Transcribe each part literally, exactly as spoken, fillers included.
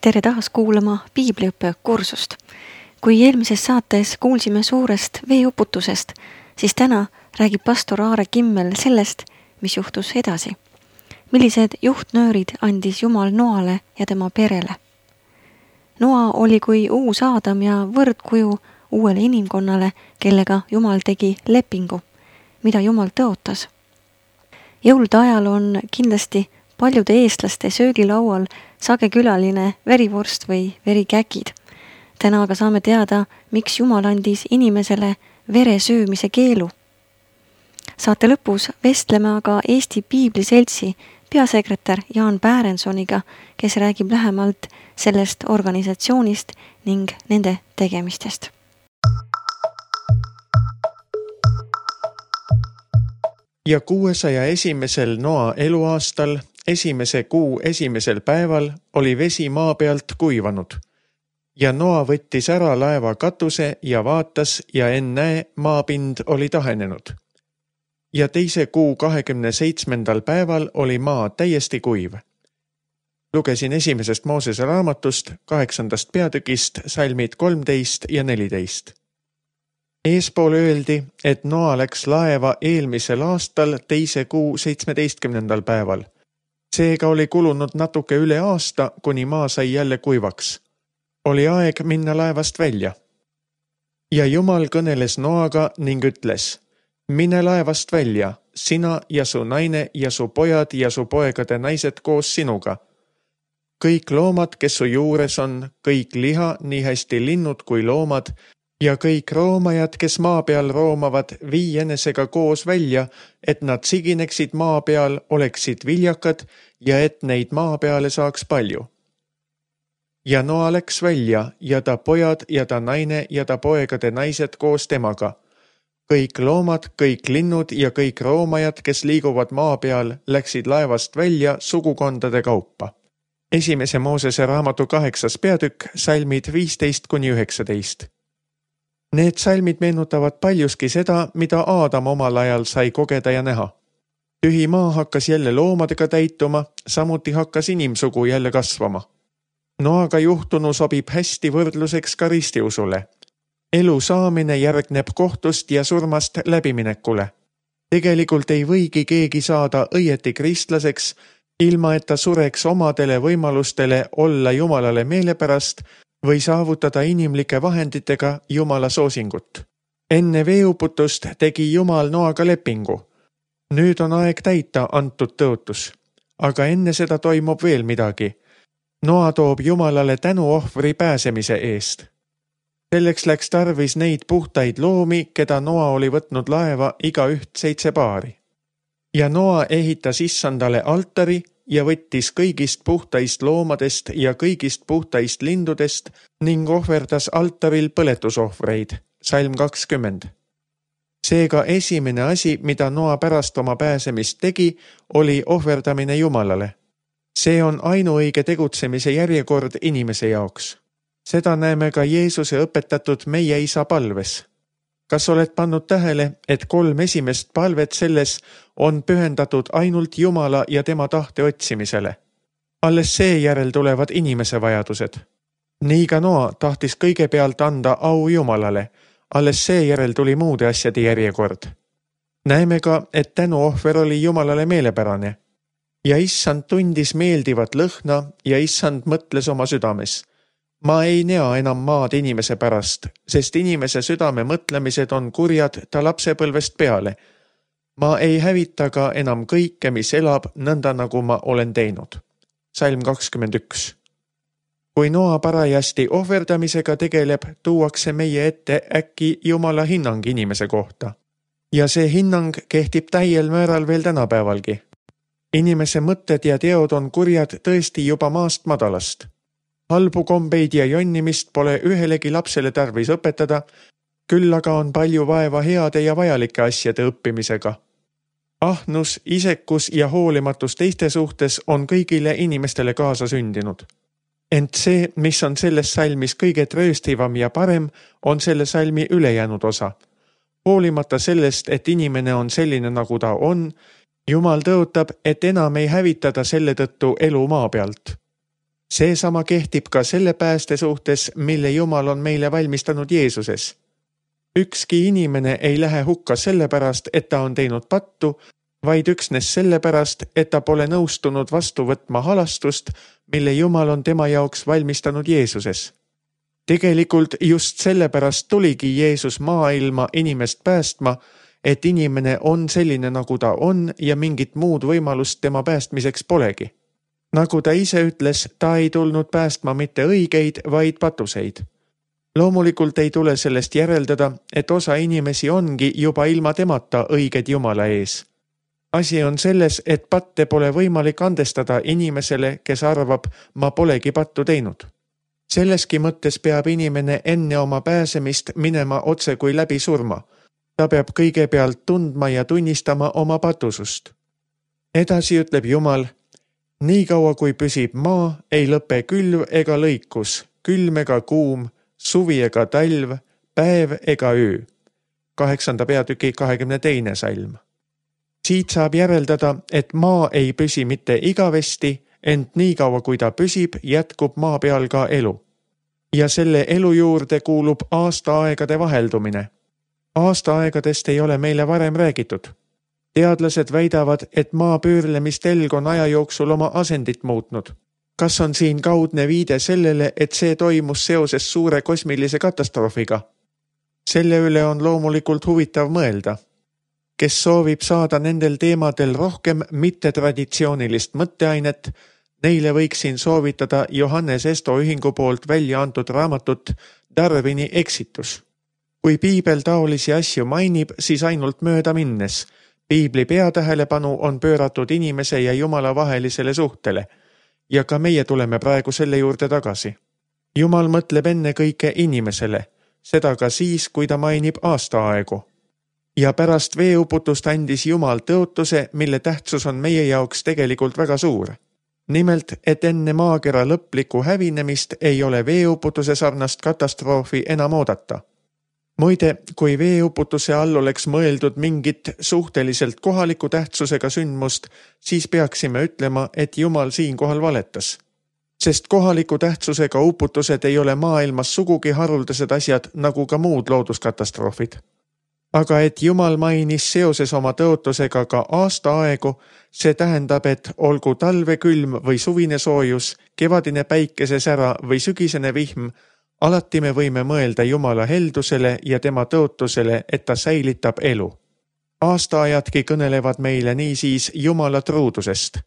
Tere taas kuulama piibliõppe kursust. Kui eelmises saates kuulsime suurest veeuputusest, siis täna räägib pastor Aare Kimmel sellest, mis juhtus edasi. Millised juhtnöörid andis Jumal Noale ja tema perele. Noa oli kui uus Aadam ja võrdkuju uuele inimkonnale, kellega Jumal tegi lepingu, mida Jumal tõotas. Jõulude ajal on kindlasti paljude eestlaste söögilaual sage külaline verivorst või verikäkid. Täna aga saame teada, miks Jumal andis inimesele vere söömise keelu. Saate lõpus vestleme aga Eesti Piibliseltsi peasekretär Jaan Päärensoniga, kes räägib lähemalt sellest organisatsioonist ning nende tegemistest. Ja kuuesaja esimesel Noa eluaastal, esimese kuu esimesel päeval oli vesi maa pealt kuivanud. Ja Noa võttis ära laeva katuse ja vaatas ja ennäe maapind oli tahenenud. Ja teise kuu kahekümne seitsmendal päeval oli maa täiesti kuiv. Lugesin esimesest Moosese raamatust kaheksandast peatükist salmid kolmteist ja neliteist. Eespool öeldi, et Noa läks laeva eelmisel aastal teise kuu seitsmeteistkümnendal päeval. Seega oli kulunud natuke üle aasta, kuni maa sai jälle kuivaks. Oli aeg minna laevast välja. Ja Jumal kõneles Noaga ning ütles, mine laevast välja, sina ja su naine ja su pojad ja su poegade naised koos sinuga. Kõik loomad, kes su juures on, kõik liha, nii hästi linnud kui loomad, ja kõik roomajad, kes maa peal roomavad, vii enesega koos välja, et nad sigineksid maa peal, oleksid viljakad ja et neid maa peale saaks palju. Ja Noa läks välja ja ta pojad ja ta naine ja ta poegade naised koos temaga. Kõik loomad, kõik linnud ja kõik roomajad, kes liiguvad maa peal, läksid laevast välja sugukondade kaupa. Esimese Moosese raamatu kaheksas peatükk, salmid viisteist kuni üheksateist. Need salmid meenutavad paljuski seda, mida Aadam omal ajal sai kogeda ja näha. Tühi maa hakkas jälle loomadega täituma, samuti hakkas inimsugu jälle kasvama. Noaga juhtunu sobib hästi võrdluseks ka ristiusule. Elu saamine järgneb kohtust ja surmast läbiminekule. Tegelikult ei võigi keegi saada õieti kristlaseks, ilma et ta sureks omadele võimalustele olla Jumalale meelepärast või saavutada inimlike vahenditega Jumala soosingut. Enne veeuputust tegi Jumal Noaga lepingu. Nüüd on aeg täita antud tõotus. Aga enne seda toimub veel midagi. Noa toob Jumalale tänuohvri pääsemise eest. Selleks läks tarvis neid puhtaid loomi, keda Noa oli võtnud laeva iga üht seitse paari. Ja Noa ehitas issandale altari ja võttis kõigist puhtaist loomadest ja kõigist puhtaist lindudest ning ohverdas altaril põletusohvreid, salm kakskümmend. Seega esimene asi, mida Noa pärast oma pääsemist tegi, oli ohverdamine Jumalale. See on ainuõige tegutsemise järjekord inimese jaoks. Seda näeme ka Jeesuse õpetatud meie isa palves. Kas oled pannud tähele, et kolm esimest palvet selles on pühendatud ainult Jumala ja tema tahte otsimisele? Alles seejärel tulevad inimese vajadused. Nii ka Noa tahtis kõigepealt anda au Jumalale, alles seejärel tuli muude asjade järjekord. Näeme ka, et tänuohver oli Jumalale meelepärane. Ja issand tundis meeldivat lõhna ja issand mõtles oma südames. Ma ei nea enam maad inimese pärast, sest inimese südame mõtlemised on kurjad ta lapsepõlvest peale. Ma ei hävita ka enam kõike, mis elab, nõnda nagu ma olen teinud. Salm kakskümmend üks. Kui Noa parajasti ohverdamisega tegeleb, tuuakse meie ette äkki Jumala hinnang inimese kohta. Ja see hinnang kehtib täiel määral veel tänapäevalgi. Inimese mõtted ja teod on kurjad tõesti juba maast madalast. Halbu kombeid ja jonnimist pole ühelegi lapsele tarvis õpetada, küll aga on palju vaeva heade ja vajalike asjade õppimisega. Ahnus, isekus ja hoolimatus teiste suhtes on kõigile inimestele kaasa sündinud. Ent see, mis on selles salmis kõige trööstivam ja parem, on selle salmi ülejäänud osa. Hoolimata sellest, et inimene on selline, nagu ta on, Jumal tõotab, et enam ei hävitada selle tõttu elu maa pealt. Seesama kehtib ka selle pääste suhtes, mille Jumal on meile valmistanud Jeesuses. Ükski inimene ei lähe hukka sellepärast, et ta on teinud pattu, vaid üksnes sellepärast, et ta pole nõustunud vastu võtma halastust, mille Jumal on tema jaoks valmistanud Jeesuses. Tegelikult just sellepärast tuligi Jeesus maailma inimest päästma, et inimene on selline, nagu ta on ja mingit muud võimalust tema päästmiseks polegi. Nagu ta ise ütles, ta ei tulnud päästma mitte õigeid, vaid patuseid. Loomulikult ei tule sellest järeldada, et osa inimesi ongi juba ilma temata õiged Jumala ees. Asi on selles, et patte pole võimalik andestada inimesele, kes arvab, ma polegi pattu teinud. Selleski mõttes peab inimene enne oma pääsemist minema otse kui läbi surma. Ta peab kõigepealt tundma ja tunnistama oma patusust. Edasi ütleb Jumal, nii kaua kui püsib maa, ei lõpe külv ega lõikus, külm ega kuum, suvi ega talv, päev ega öö. Kaheksanda peatüki kahekümne teine salm. Siit saab järeldada, et maa ei püsi mitte igavesti, ent nii kaua kui ta püsib, jätkub maa peal ka elu. Ja selle elu juurde kuulub aastaaegade vaheldumine. Aastaaegadest ei ole meile varem räägitud. Teadlased väidavad, et maa pöörlemistelg on aja jooksul oma asendit muutnud. Kas on siin kaudne viide sellele, et see toimus seoses suure kosmilise katastroofiga? Selle üle on loomulikult huvitav mõelda. Kes soovib saada nendel teemadel rohkem mittetraditsioonilist mõtteainet, neile võiksin soovitada Johannes Esto ühingu poolt välja antud raamatut Darwini eksitus. Kui piibel taolisi asju mainib, siis ainult mööda minnes. Piibli peatähelepanu on pööratud inimese ja Jumala vahelisele suhtele ja ka meie tuleme praegu selle juurde tagasi. Jumal mõtleb enne kõike inimesele, seda ka siis, kui ta mainib aastaaegu. Ja pärast veeuputust andis Jumal tõotuse, mille tähtsus on meie jaoks tegelikult väga suur. Nimelt, et enne maakera lõplikku hävinemist ei ole veeuputuse sarnast katastroofi enam oodata. Muide, kui veeuputuse all oleks mõeldud mingit suhteliselt kohaliku tähtsusega sündmust, siis peaksime ütlema, et Jumal siinkohal valetas. Sest kohaliku tähtsusega uputused ei ole maailmas sugugi haruldased asjad nagu ka muud looduskatastroofid. Aga et Jumal mainis seoses oma tõotusega ka aastaaegu, see tähendab, et olgu talvekülm või suvine soojus, kevadine päikesesära või sügisene vihm, alati me võime mõelda Jumala heldusele ja tema tõotusele, et ta säilitab elu. Aastaajadki kõnelevad meile niisiis Jumala truudusest.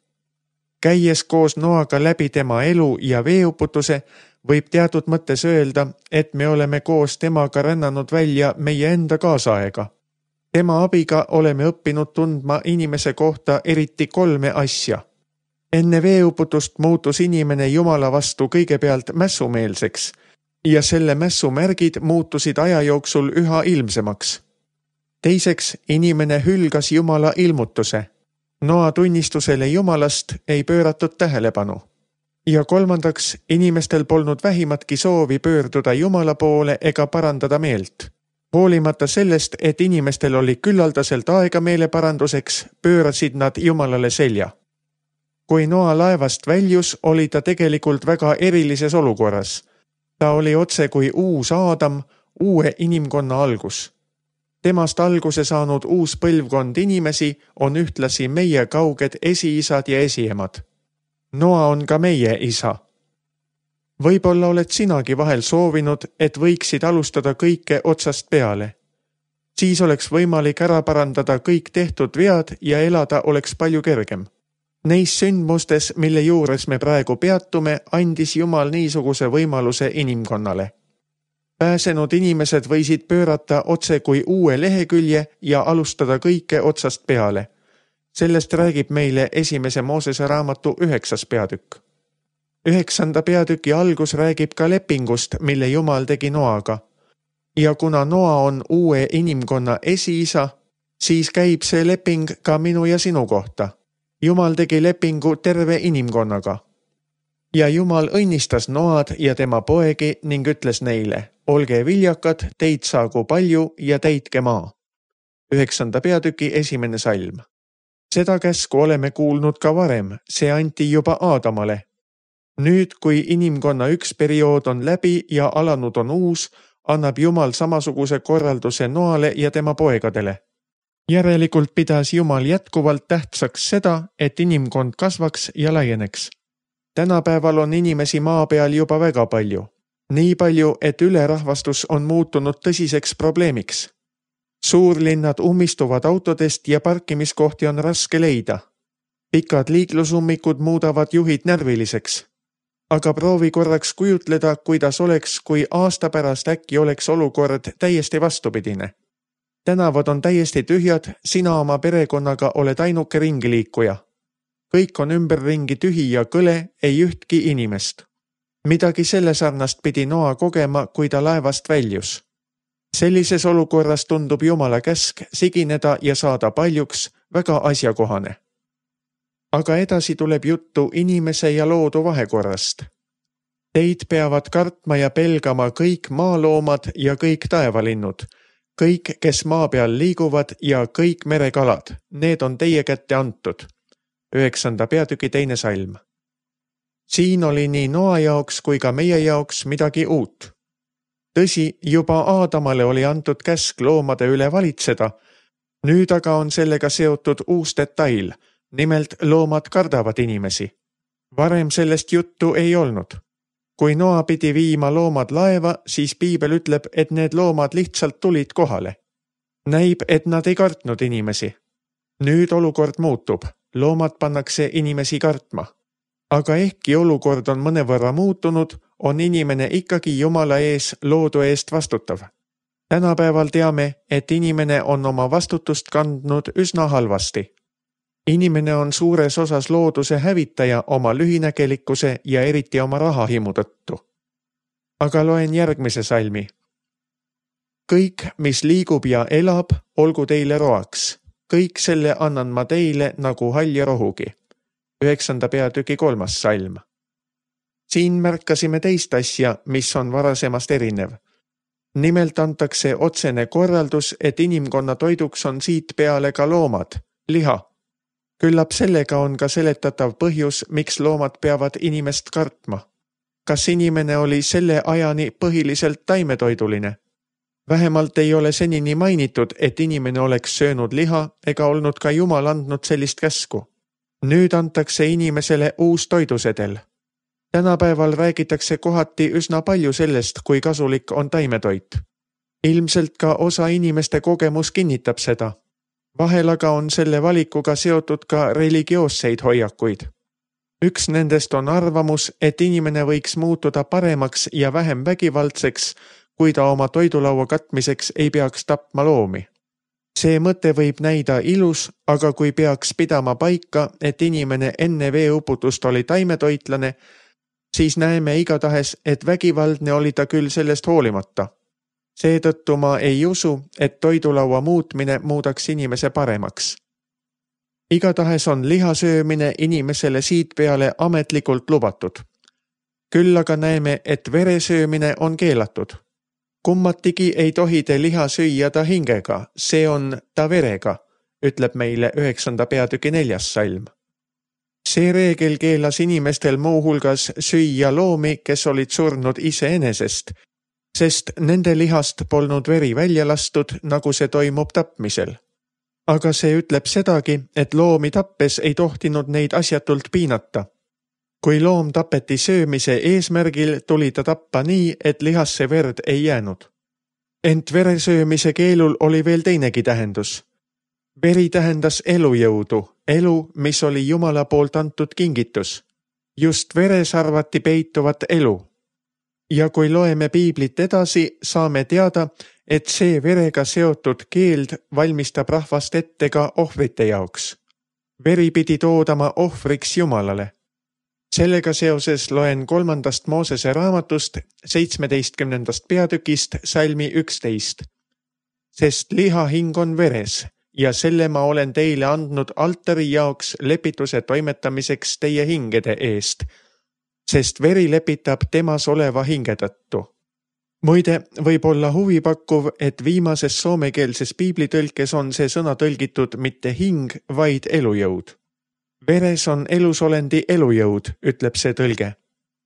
Käies koos Noaga läbi tema elu ja veeuputuse, võib teatud mõttes öelda, et me oleme koos temaga rännanud välja meie enda kaasaega. Tema abiga oleme õppinud tundma inimese kohta eriti kolme asja. Enne veeuputust muutus inimene Jumala vastu kõigepealt mässumeelseks ja selle mässu märgid muutusid aja jooksul üha ilmsemaks. Teiseks, inimene hülgas Jumala ilmutuse. Noa tunnistusele Jumalast ei pööratud tähelepanu. Ja kolmandaks, inimestel polnud vähimatki soovi pöörduda Jumala poole ega parandada meelt. Hoolimata sellest, et inimestel oli küllaldaselt aega meeleparanduseks, pöörasid nad Jumalale selja. Kui Noa laevast väljus, oli ta tegelikult väga erilises olukorras. Ta oli otse kui uus Aadam, uue inimkonna algus. Temast alguse saanud uus põlvkond inimesi on ühtlasi meie kauged esiisad ja esiemad. Noa on ka meie isa. Võib-olla oled sinagi vahel soovinud, et võiksid alustada kõike otsast peale. Siis oleks võimalik ära parandada kõik tehtud vead ja elada oleks palju kergem. Neis sündmustes, mille juures me praegu peatume, andis Jumal niisuguse võimaluse inimkonnale. Pääsenud inimesed võisid pöörata otse kui uue lehekülje ja alustada kõike otsast peale. Sellest räägib meile esimese Moosese raamatu üheksas peatükk. Üheksanda peatüki algus räägib ka lepingust, mille Jumal tegi Noaga. Ja kuna Noa on uue inimkonna esiisa, siis käib see leping ka minu ja sinu kohta. Jumal tegi lepingu terve inimkonnaga. Ja Jumal õnnistas Noad ja tema poegi ning ütles neile, olge viljakad, teid saagu palju ja täitke maa. Üheksanda peatüki esimene salm. Seda käsku oleme kuulnud ka varem, see anti juba Aadamale. Nüüd, kui inimkonna üks periood on läbi ja alanud on uus, annab Jumal samasuguse korralduse Noale ja tema poegadele. Järelikult pidas Jumal jätkuvalt tähtsaks seda, et inimkond kasvaks ja laieneks. Tänapäeval on inimesi maa peal juba väga palju. Nii palju, et ülerahvastus on muutunud tõsiseks probleemiks. Suurlinnad ummistuvad autodest ja parkimiskohti on raske leida. Pikad liiklusummikud muudavad juhid närviliseks. Aga proovi korraks kujutleda, kuidas oleks, kui aasta pärast äkki oleks olukord täiesti vastupidine. Tänavad on täiesti tühjad, sina oma perekonnaga oled ainuke ringiliikuja. Kõik on ümberringi tühi ja kõle, ei ühtki inimest. Midagi selle sarnast pidi Noa kogema, kui ta laevast väljus. Sellises olukorras tundub Jumala käsk sigineda ja saada paljuks väga asjakohane. Aga edasi tuleb juttu inimese ja loodu vahekorrast. Teid peavad kartma ja pelgama kõik maaloomad ja kõik taevalinnud, kõik, kes maa peal liiguvad ja kõik merekalad, need on teie kätte antud. Üheksanda peatüki teine salm. Siin oli nii Noa jaoks kui ka meie jaoks midagi uut. Tõsi, juba Aadamale oli antud käsk loomade üle valitseda, nüüd aga on sellega seotud uus detail, nimelt loomad kardavad inimesi. Varem sellest juttu ei olnud. Kui Noa pidi viima loomad laeva, siis piibel ütleb, et need loomad lihtsalt tulid kohale. Näib, et nad ei kartnud inimesi. Nüüd olukord muutub, loomad pannakse inimesi kartma. Aga ehkki olukord on mõnevõrra muutunud, on inimene ikkagi Jumala ees loodu eest vastutav. Tänapäeval teame, et inimene on oma vastutust kandnud üsna halvasti. Inimene on suures osas looduse hävitaja oma lühinägelikkuse ja eriti oma rahahimu tõttu. Aga loen järgmise salmi. Kõik, mis liigub ja elab, olgu teile roaks. Kõik selle annan ma teile nagu halja rohugi. Üheksanda peatüki kolmas salm. Siin märkasime teist asja, mis on varasemast erinev. Nimelt antakse otsene korraldus, et inimkonna toiduks on siit peale ka loomad, liha. Küllap sellega on ka seletatav põhjus, miks loomad peavad inimest kartma. Kas inimene oli selle ajani põhiliselt taimetoiduline? Vähemalt ei ole senini mainitud, et inimene oleks söönud liha ega olnud ka Jumal andnud sellist käsku. Nüüd antakse inimesele uus toidusedel. Tänapäeval räägitakse kohati üsna palju sellest, kui kasulik on taimetoit. Ilmselt ka osa inimeste kogemus kinnitab seda. Vahel aga on selle valikuga seotud ka religioosseid hoiakuid. Üks nendest on arvamus, et inimene võiks muutuda paremaks ja vähem vägivaldseks, kui ta oma toidulaua katmiseks ei peaks tapma loomi. See mõte võib näida ilus, aga kui peaks pidama paika, et inimene enne veeuputust oli taimetoitlane, siis näeme igatahes, et vägivaldne oli ta küll sellest hoolimata. Seetõttu ma ei usu, et toidulaua muutmine muudaks inimese paremaks. Igatahes on lihasöömine inimesele siit peale ametlikult lubatud. Küll aga näeme, et veresöömine on keelatud. Kummatigi ei tohi te liha süüa ta hingega, see on ta verega, ütleb meile üheksanda peatüki neljas salm. See reegel keelas inimestel muuhulgas süüa loomi, kes olid surnud iseenesest, sest nende lihast polnud veri välja lastud, nagu see toimub tapmisel. Aga see ütleb sedagi, et loomi tappes ei tohtinud neid asjatult piinata. Kui loom tapeti söömise eesmärgil, tuli ta tappa nii, et lihasse verd ei jäänud. Ent veresöömise keelul oli veel teinegi tähendus. Veri tähendas elujõudu, elu, mis oli Jumala poolt antud kingitus. Just veres arvati peituvat elu. Ja kui loeme piiblit edasi, saame teada, et see verega seotud keeld valmistab rahvast ette ka ohvrite jaoks. Veri pidi toodama ohvriks Jumalale. Sellega seoses loen kolmandast Moosese raamatust seitsmeteistkümnendast peatükist salmi üksteist. Sest liha hing on veres ja selle ma olen teile andnud altari jaoks lepituse toimetamiseks teie hingede eest, sest veri lepitab temas oleva hinge tõttu. Muide, võib olla huvipakkuv, et viimases soomekeelses piiblitõlkes on see sõna tõlgitud mitte hing, vaid elujõud. Veres on elusolendi elujõud, ütleb see tõlge.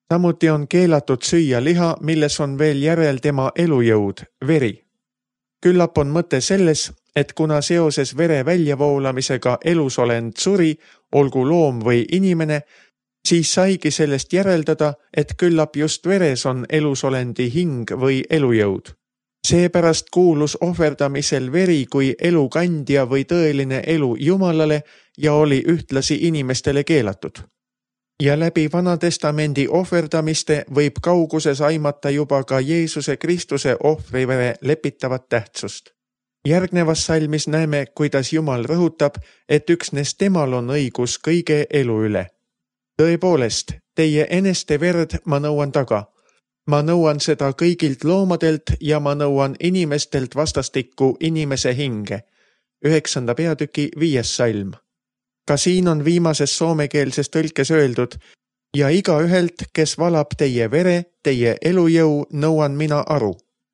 Samuti on keelatud süüa liha, milles on veel järel tema elujõud, veri. Küllap on mõte selles, et kuna seoses vere väljavoolamisega elusolend suri, olgu loom või inimene, siis saigi sellest järeldada, et küllap just veres on elusolendi hing või elujõud. Seepärast kuulus ohverdamisel veri kui elukandja või tõeline elu Jumalale ja oli ühtlasi inimestele keelatud. Ja läbi Vanatestamendi ohverdamiste võib kauguses aimata juba ka Jeesuse Kristuse ohvrivere lepitavat tähtsust. Järgnevas salmis näeme, kuidas Jumal rõhutab, et üksnes temal on õigus kõige elu üle. Tõepoolest, teie eneste verd ma nõuan taga. Ma nõuan seda kõigilt loomadelt ja ma nõuan inimestelt vastastikku inimese hinge. Üheksanda peatüki viies salm. Ka siin on viimases soomekeelses tõlkes öeldud, ja iga ühelt, kes valab teie vere, teie elujõu, nõuan mina aru.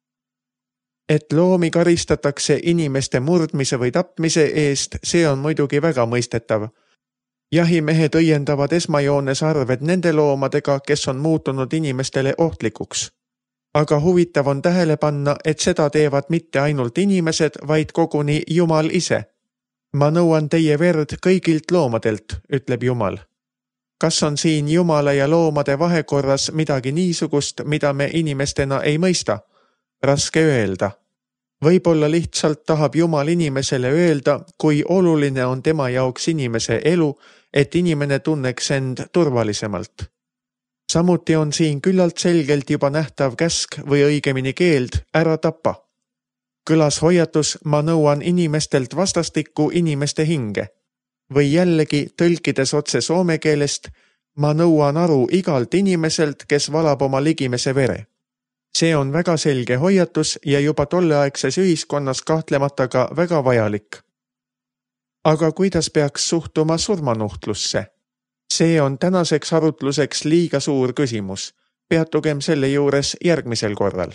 Et loomi karistatakse inimeste murdmise või tapmise eest, see on muidugi väga mõistetav. Jahimehed õiendavad esmajoones arved nende loomadega, kes on muutunud inimestele ohtlikuks. Aga huvitav on tähele panna, et seda teevad mitte ainult inimesed, vaid koguni Jumal ise. Ma nõuan teie verd kõigilt loomadelt, ütleb Jumal. Kas on siin Jumala ja loomade vahekorras midagi niisugust, mida me inimestena ei mõista? Raske öelda. Võib-olla lihtsalt tahab Jumal inimesele öelda, kui oluline on tema jaoks inimese elu, et inimene tunneks end turvalisemalt. Samuti on siin küllalt selgelt juba nähtav käsk või õigemini keeld ära tapa. Kõlas hoiatus, ma nõuan inimestelt vastastikku inimeste hinge. Või jällegi tõlkides otse soome keelest, ma nõuan aru igalt inimeselt, kes valab oma ligimese vere. See on väga selge hoiatus ja juba tolleaegses ühiskonnas kahtlemata ka väga vajalik. Aga kuidas peaks suhtuma surmanuhtlusse? See on tänaseks arutluseks liiga suur küsimus. Peatugem selle juures järgmisel korral.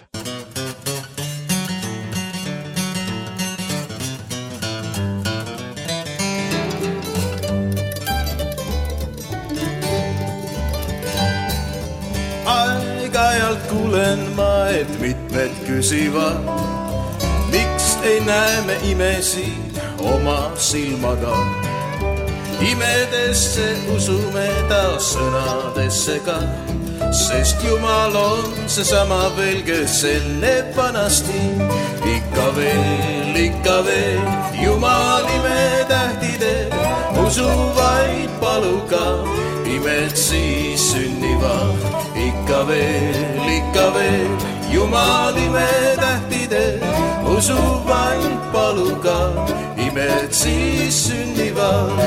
Aeg-ajalt kuulen ma, et mitmed küsivad, miks ei näe me imesi oma silmaga. Imedesse usume ta sõnadesse ka, sest Jumal on seesama veel, kes enne vanasti. Ikka veel, ikka veel, Jumal imetähtide, usu vaid paluga, imed siis sünnivad. Ikka veel, ikka veel, Jumal imetähtide, usu vaid paluga, imed siis sünnivad.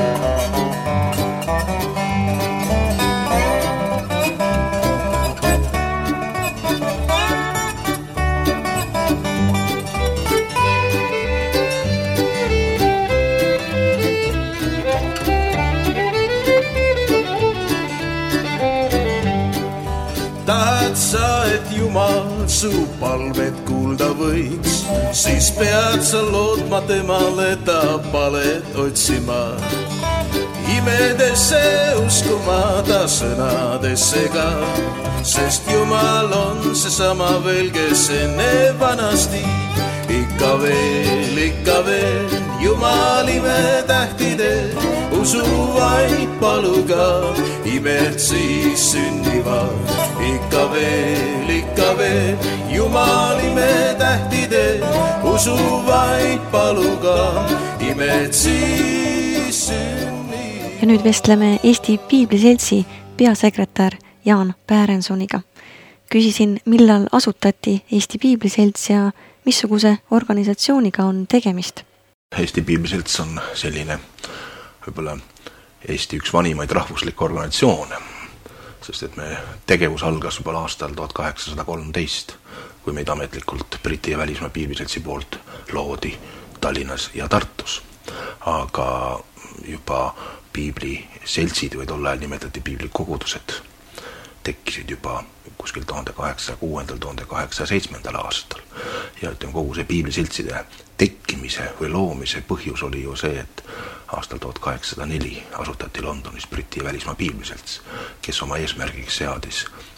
Tahad sa, et Jumal su palved kuulda võiks, siis pead sa lootma temale, ta palet otsima. Imedesse uskuma ta sõnadesse ka, sest Jumal on seesama veel, kes enne vanasti. Ikka veel, ikka veel, Jumal imetähtide, usu vaid paluga, imed siis sünnivad. Ikka veel, ikka veel, Jumal imetähtide, usu vaid paluga, imed siis sünnivad. Ja nüüd vestleme Eesti Piibliseltsi peasekretär Jaan Päärensoniga. Küsisin, millal asutati Eesti Piibliselts ja missuguse organisatsiooniga on tegemist? Eesti Piibliselts on selline võib-olla Eesti üks vanimaid rahvuslikke organisatsioone, sest et me tegevus algas juba aastal tuhat kaheksasada kolmteist, kui meid ametlikult Briti ja välismaa Piibliseltsi poolt loodi Tallinnas ja Tartus. Aga juba piibliseltsid või tol ajal nimetati piiblikogudused tekkisid juba kuskil tuhande kaheksasaja kuuendal, tuhande kaheksasaja seitsmendal aastal. Ja ütleme, kogu see piibliseltside tekkimise või loomise põhjus oli ju see, et aastal tuhat kaheksasada neli asutati Londonis Briti ja välismaa Piibliselts, kes oma eesmärgiks seadis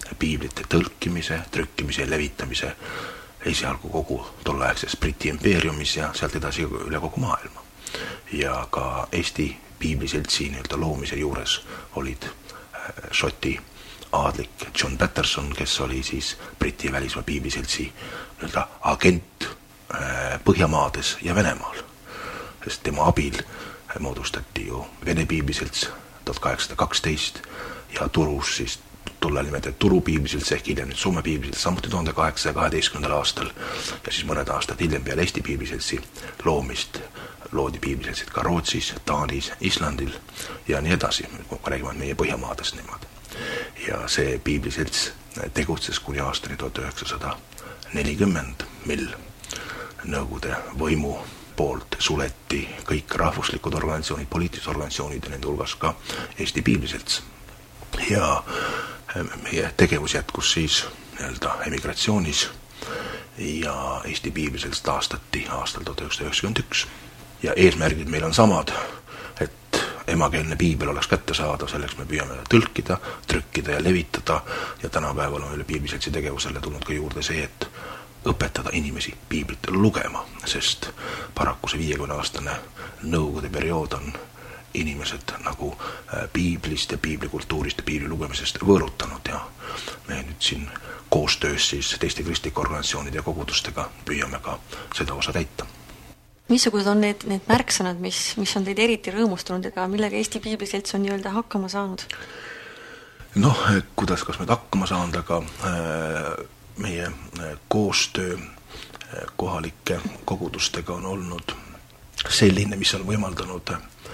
piiblite tõlkimise, trükkimise ja levitamise esialgu kogu tolleaegses Briti impeeriumis ja sealt edasi üle kogu maailma. Ja ka Eesti piibliseltsi nii-öelda loomise juures olid Šoti aadlik John Patterson, kes oli siis Briti välismaa piibliseltsi nii-öelda agent Põhjamaades ja Venemaal. Sest tema abil moodustati ju Vene piibliselts tuhat kaheksasada kaksteist ja Turus siis tollal nimetada Turu piibliselts ehk hiljem nüüd Soome piibliselts samuti tuhande kaheksasaja kaheteistkümnendal aastal ja siis mõned aastad hiljem peale Eesti piibliseltsi loomist loodi piibliseltsid ka Rootsis, Taanis, Islandil ja nii edasi, kui räägime meie Põhjamaadest niimoodi. Ja see piibliselts tegutses kuni aastani tuhat üheksasada nelikümmend, mil Nõukogude võimu poolt suleti kõik rahvuslikud organisatsioonid, poliitilised organisatsioonid ja nende hulgas ka Eesti piibliselts. Ja meie tegevus jätkus siis nii-öelda emigratsioonis ja Eesti piibliselts taastati aastal tuhat üheksasada üheksakümmend üks. Ja eesmärgid meil on samad, et emakeelne piibel oleks kättesaadav, selleks me püüame tõlkida, trükkida ja levitada ja tänapäeval on meile piibliseltsi tegevusele tulnud ka juurde see, et õpetada inimesi piiblit lugema, sest paraku see viiekümne aastane nõukogude periood on inimesed nagu piiblist ja piiblikultuurist ja piibli lugemisest võõrutanud ja me nüüd siin koostöös siis teiste kristlike organisatsioonide ja kogudustega püüame ka seda osa täita. Missugused on need, need märksõnad, mis, mis on teid eriti rõõmustunud ega millega Eesti piibliselts on nii-öelda hakkama saanud? Noh, kuidas, kas me hakkama saanud, aga äh, meie koostöö kohalike kogudustega on olnud selline, mis on võimaldanud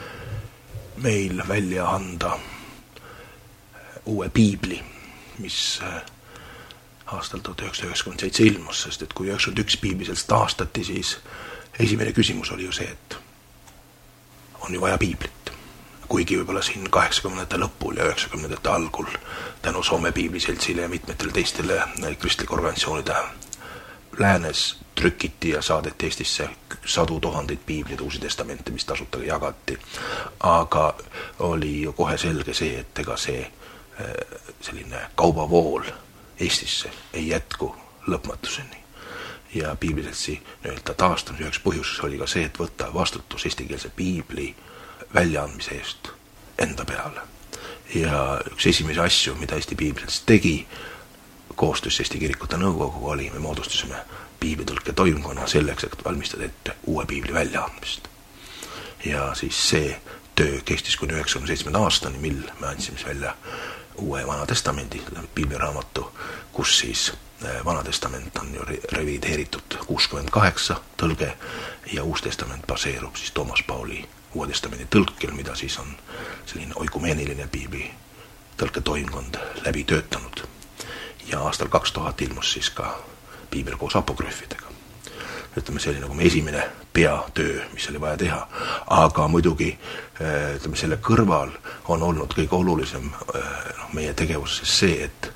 meil välja anda uue piibli, mis aastal tuhat üheksasada üheksakümmend seitse ilmus, sest et kui üheksakümmend üks piibliselts taastati, siis esimene küsimus oli ju see, et on ju vaja piiblit. Kuigi võib-olla siin kaheksakümnendate lõpul ja üheksakümnendate algul tänu Soome piibliseltsile ja mitmetele teistele kristlike organisatsioonide läänes trükiti ja saadeti Eestisse sadu tuhandeid piiblid, uusi testamente, mis tasuta jagati. Aga oli ju kohe selge see, et ega see selline kaubavool Eestisse ei jätku lõpmatuseni. Ja piibliseltsi nii-öelda taastamise üheks põhjuses oli ka see, et võtta vastutus eestikeelse piibli väljaandmise eest enda peale. Ja üks esimese asju, mida Eesti piibliselts tegi koostöös Eesti kirikute nõukoguga oli, me moodustasime piiblitõlke toimkonna selleks, et valmistada ette uue piibli väljaandmist. Ja siis see töö kestis kuni üheksakümne seitsmenda aastani, mil me andsime välja uue Vana Testamendi piibliraamatu, kus siis Vana Testament on ju revideeritud kuuskümmend kaheksa tõlge ja Uus Testament baseerub siis Toomas Pauli Uue Testamendi tõlkel, mida siis on selline oikumeeniline piibli tõlketoimkond läbi töötanud. Ja aastal kaks tuhat ilmus siis ka piibel koos apokrüüfidega. Ütleme, see oli nagu esimene peatöö, mis oli vaja teha. Aga muidugi ütleme, selle kõrval on olnud kõige olulisem no, meie tegevuses see, et,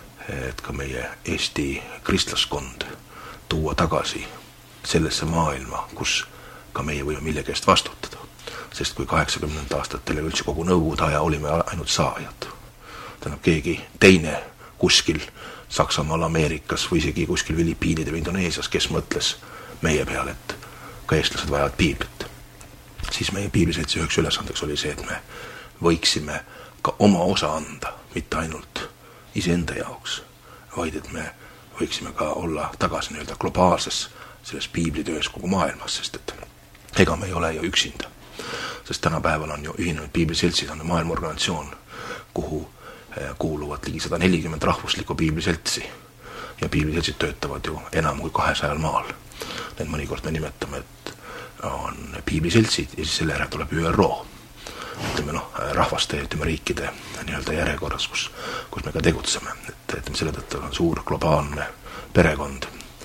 et ka meie Eesti kristlaskond tuua tagasi sellesse maailma, kus ka meie võime millegi eest vastutada. Sest kui kaheksakümnenda aastatel üldse kogu nõukogude aja olime ainult saajad. Tähendab, keegi teine kuskil Saksamaal, Ameerikas või isegi kuskil Filipiinide või Indoneesias, kes mõtles meie peale, et ka eestlased vajavad piiblit. Siis meie piibliseltsi üheks ülesandeks oli see, et me võiksime ka oma osa anda, mitte ainult iseenda jaoks, vaid et me võiksime ka olla tagasi nii-öelda globaalses selles piiblitöös kogu maailmas, sest et ega me ei ole ju üksinda. Sest tänapäeval on ju ühinenud piibliseltsid, on maailmaorganisatsioon, kuhu kuuluvad ligi sada nelikümmend rahvuslikku piibliseltsi ja piibliseltsid töötavad ju enam kui kahesajal maal. Need mõnikord me nimetame, et on piibliseltsid ja siis selle järel tuleb Ü R O. Ütleme, noh, rahvaste, ütleme, riikide nii-öelda järjekorras, kus, kus me ka tegutseme. Et, et selle tõttu on suur globaalne perekond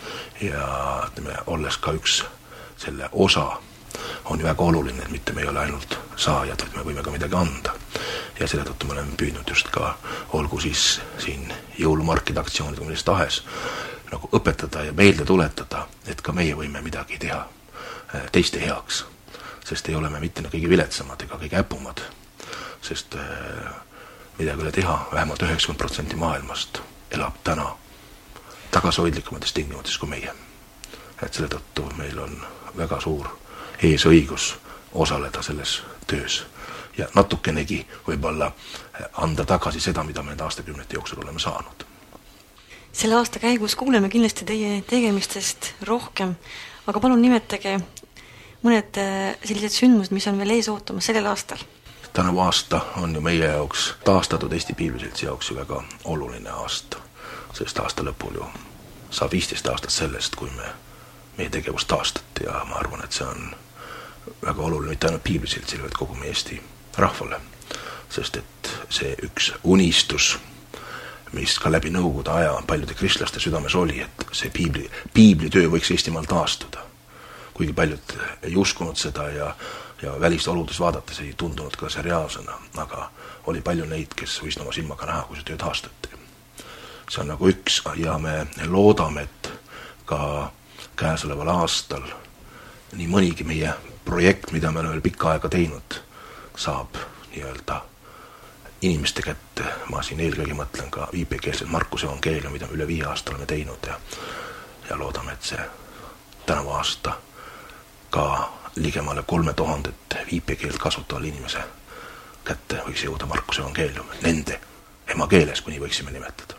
ja ütleme, olles ka üks selle osa on ju väga oluline, et mitte me ei ole ainult saajad, vaid me võime ka midagi anda. Ja selle tõttu me oleme püüdnud just ka, olgu siis siin jõulumarkide aktsioonid või millest tahes, nagu õpetada ja meelde tuletada, et ka meie võime midagi teha teiste heaks. Sest ei ole me mitte kõige viletsamad ega kõige äpumad. Sest midagi üle teha vähemalt üheksakümmend protsenti maailmast elab täna tagasihoidlikumates tingimustes kui meie. Et selle tõttu meil on väga suur eesõigus osaleda selles töös ja natukenegi võib-olla anda tagasi seda, mida me aastakümnete jooksul oleme saanud. Selle aasta käigus kuuleme kindlasti teie tegemistest rohkem, aga palun nimetage mõned sellised sündmused, mis on veel ees ootamas sellel aastal. Tänavu aasta on ju meie jaoks taastatud Eesti Piibliseltsi jaoks ju väga oluline aasta, sest aasta lõpul ju saab viisteist aastat sellest, kui me meie tegevust taastati ja ma arvan, et see on väga oluline mitte ainult Piibliseltsile, vaid kogu meie Eesti rahvale, sest et see üks unistus, mis ka läbi nõukogude aja paljude kristlaste südames oli, et see piibli, piiblitöö võiks Eestimaal taastuda. Kuigi paljud ei uskunud seda ja, ja välist oludes vaadates ei tundunud ka see reaalsena, aga oli palju neid, kes võis oma silmaga näha, kui see töö taastati. See on nagu üks ja me loodame, et ka käesoleval aastal nii mõnigi meie projekt, mida me oleme pikka aega teinud, saab nii-öelda inimeste kätte. Ma siin eelkõige mõtlen ka viipekeelset Markuse evangeelium, mida me üle viie aasta oleme teinud ja, ja loodame, et see tänavu aasta ka ligemale kolme tuhandet viipekeelt kasutavale inimese kätte võiks jõuda Markuse evangeelium, nende emakeeles, kui nii võiksime nimetada.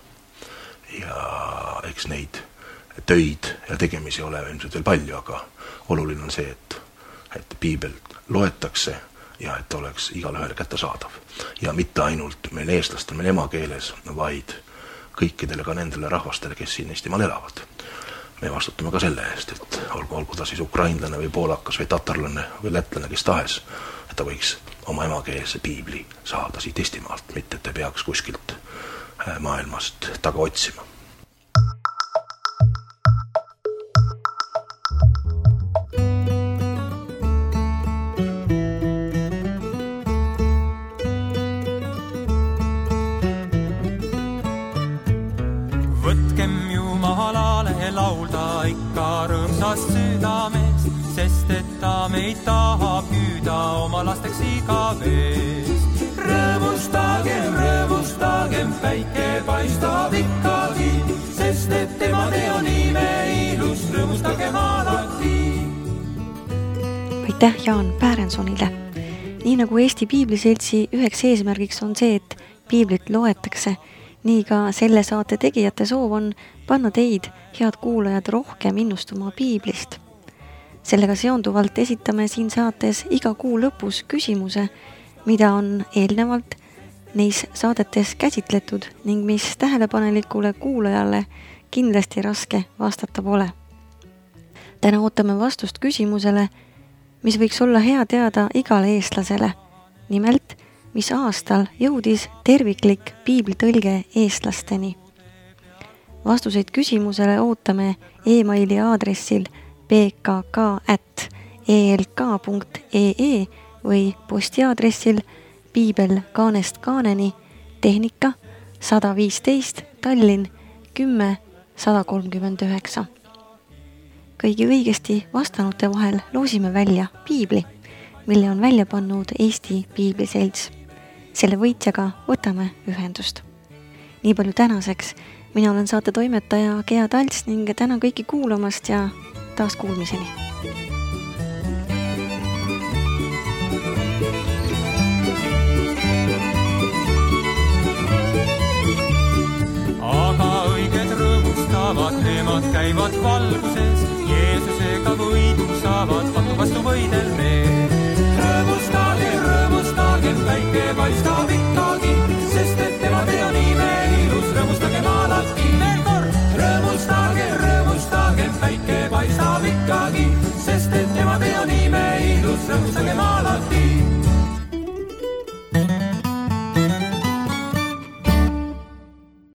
Ja eks neid töid ja tegemisi ole ilmselt veel palju, aga oluline on see, et, et piibel loetakse ja et oleks igale ühele kättesaadav. Ja mitte ainult meil eestlastel, meil emakeeles, vaid kõikidele ka nendele rahvastele, kes siin Eestimaal elavad. Me vastutame ka selle eest, et olgu, olgu ta siis ukrainlane või poolakas või tatarlane või lätlane, kes tahes, et ta võiks oma emakeelse piibli saada siit Eestimaalt, mitte et ta peaks kuskilt maailmast taga otsima. Võtkem Jumalale laulda ikka rõõmsast südames, sest et ta meid tahab püüda oma lasteks igavest. Rõõmustagem, rõõmustagem, päike paistab ikkagi, sest et tema teo nime ilus, rõõmustagem alati. Aitäh Jaan Päärensonile. Nii nagu Eesti Piibliseltsi üheks eesmärgiks on see, et piiblit loetakse, nii ka selle saate tegijate soov on panna teid, head kuulajad, rohkem innustuma piiblist. Sellega seonduvalt esitame siin saates iga kuu lõpus küsimuse, mida on eelnevalt neis saadetes käsitletud ning mis tähelepanelikule kuulajale kindlasti raske vastata pole. Täna ootame vastust küsimusele, mis võiks olla hea teada igale eestlasele. Nimelt, mis aastal jõudis terviklik piiblitõlge eestlasteni. Vastuseid küsimusele ootame e-maili aadressil b k k at e l k punkt e e või postiaadressil Piibel Kaanest Kaaneni, tehnika sada viisteist, Tallinn kümme sada kolmkümmend üheksa. Kõigi õigesti vastanute vahel loosime välja piibli, mille on välja pannud Eesti Piibliselts. Selle võitjaga võtame ühendust. Nii palju tänaseks. Mina olen saate toimetaja Gea Talts ning tänan kõiki kuulamast ja taas kuulmiseni. Aga õiged rõõmustavad, nemad käivad valguses, Jeesusega võidu saavad, vastu vastu võidel